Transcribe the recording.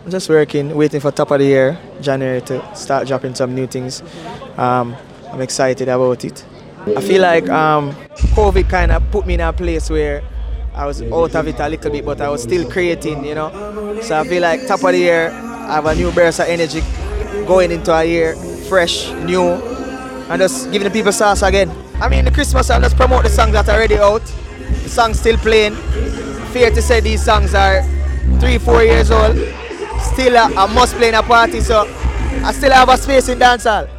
I'm just working, waiting for top of the year, January, to start dropping some new things. I'm excited about it. I feel like COVID kind of put me in a place where I was out of it a little bit, but I was still creating, you know. So I feel like top of the year, I have a new burst of energy going into a year, fresh, new, and just giving the people sauce again. I mean, the Christmas song, just promote the songs that are already out. The songs still playing. Fair to say these songs are 3-4 years old. Still a must play in a party, so I still have a space in dancehall.